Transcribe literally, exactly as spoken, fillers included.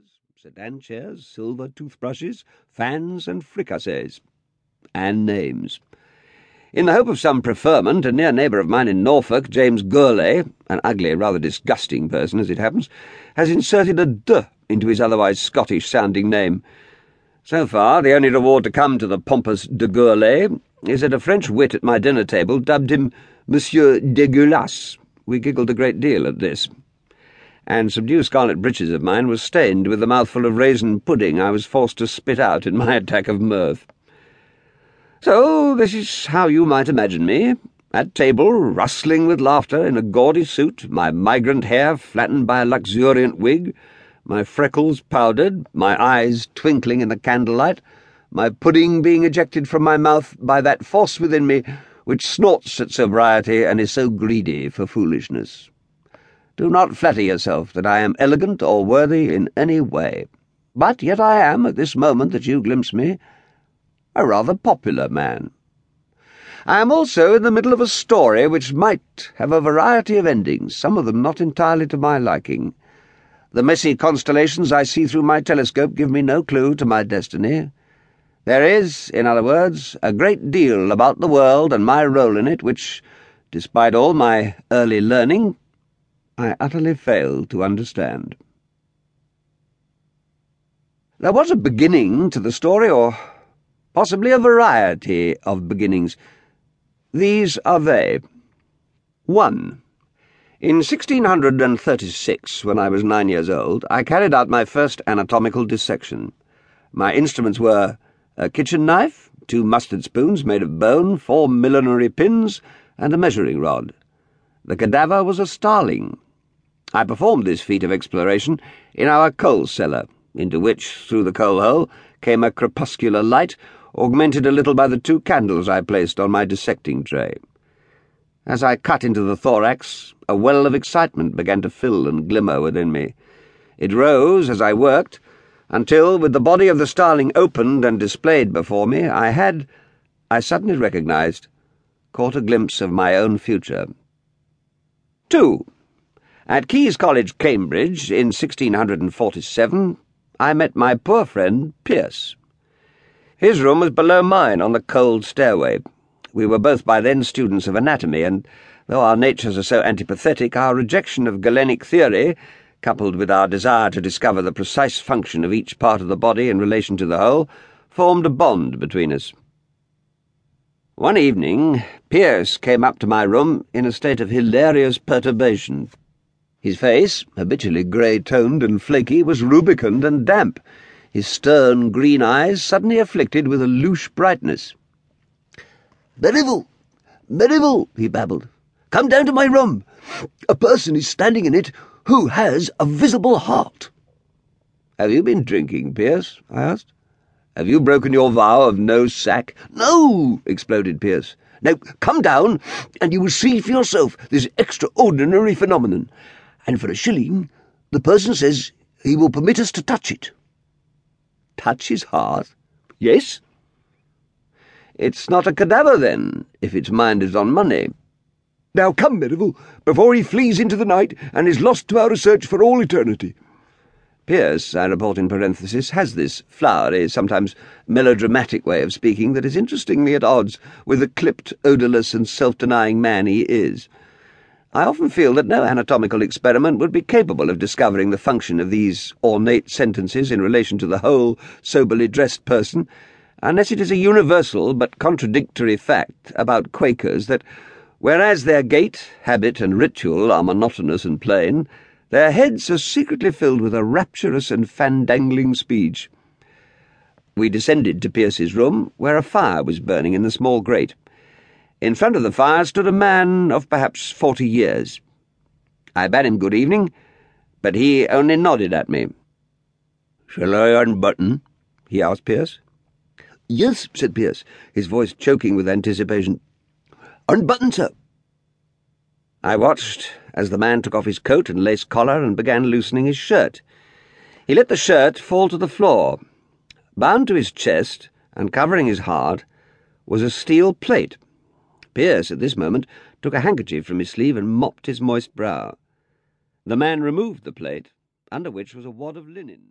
chairs, sedan chairs, silver toothbrushes, fans, and fricassees. And names. In the hope of some preferment, a near neighbour of mine in Norfolk, James Gourlay, an ugly, rather disgusting person as it happens, has inserted a D into his otherwise Scottish-sounding name. So far, the only reward to come to the pompous de Gourlay is that a French wit at my dinner table dubbed him Monsieur Dégueulasse. We giggled a great deal at this. And subdued scarlet breeches of mine was stained with the mouthful of raisin pudding I was forced to spit out in my attack of mirth. So this is how you might imagine me, at table, rustling with laughter in a gaudy suit, my migrant hair flattened by a luxuriant wig, my freckles powdered, my eyes twinkling in the candlelight, my pudding being ejected from my mouth by that force within me which snorts at sobriety and is so greedy for foolishness. Do not flatter yourself that I am elegant or worthy in any way, but yet I am, at this moment that you glimpse me, a rather popular man. I am also in the middle of a story which might have a variety of endings, some of them not entirely to my liking. The messy constellations I see through my telescope give me no clue to my destiny. There is, in other words, a great deal about the world and my role in it which, despite all my early learning, I utterly fail to understand. There was a beginning to the story, or possibly a variety of beginnings. These are they. One. In sixteen thirty-six, when I was nine years old, I carried out my first anatomical dissection. My instruments were a kitchen knife, two mustard spoons made of bone, four millinery pins, and a measuring rod. The cadaver was a starling. I performed this feat of exploration in our coal cellar, into which, through the coal hole, came a crepuscular light, augmented a little by the two candles I placed on my dissecting tray. As I cut into the thorax, a well of excitement began to fill and glimmer within me. It rose as I worked, until, with the body of the starling opened and displayed before me, I had, I suddenly recognized, caught a glimpse of my own future. Two. At King's College, Cambridge, in sixteen forty-seven, I met my poor friend Pierce. His room was below mine on the cold stairway. We were both by then students of anatomy, and though our natures are so antipathetic, our rejection of Galenic theory, coupled with our desire to discover the precise function of each part of the body in relation to the whole, formed a bond between us. One evening, Pierce came up to my room in a state of hilarious perturbation. His face, habitually grey-toned and flaky, was rubicund and damp, his stern green eyes suddenly afflicted with a louche brightness. "Merivale! Merivale!" he babbled. "Come down to my room. A person is standing in it who has a visible heart." "Have you been drinking, Pierce?" I asked. "Have you broken your vow of no sack?" "No!" exploded Pierce. "Now, come down, and you will see for yourself this extraordinary phenomenon. And for a shilling, the person says he will permit us to touch it." "Touch his heart?" "Yes." "It's not a cadaver, then, if its mind is on money." "Now come, Merivale, before he flees into the night and is lost to our research for all eternity." Pierce, I report in parenthesis, has this flowery, sometimes melodramatic way of speaking that is interestingly at odds with the clipped, odourless, and self-denying man he is. I often feel that no anatomical experiment would be capable of discovering the function of these ornate sentences in relation to the whole soberly dressed person, unless it is a universal but contradictory fact about Quakers that, whereas their gait, habit, and ritual are monotonous and plain, their heads are secretly filled with a rapturous and fandangling speech. We descended to Pierce's room, where a fire was burning in the small grate. In front of the fire stood a man of perhaps forty years. I bade him good evening, but he only nodded at me. "Shall I unbutton?" he asked Pierce. "Yes," said Pierce, his voice choking with anticipation. "Unbutton, sir." I watched as the man took off his coat and lace collar and began loosening his shirt. He let the shirt fall to the floor. Bound to his chest, and covering his heart, was a steel plate. Pierce, at this moment, took a handkerchief from his sleeve and mopped his moist brow. The man removed the plate, under which was a wad of linen.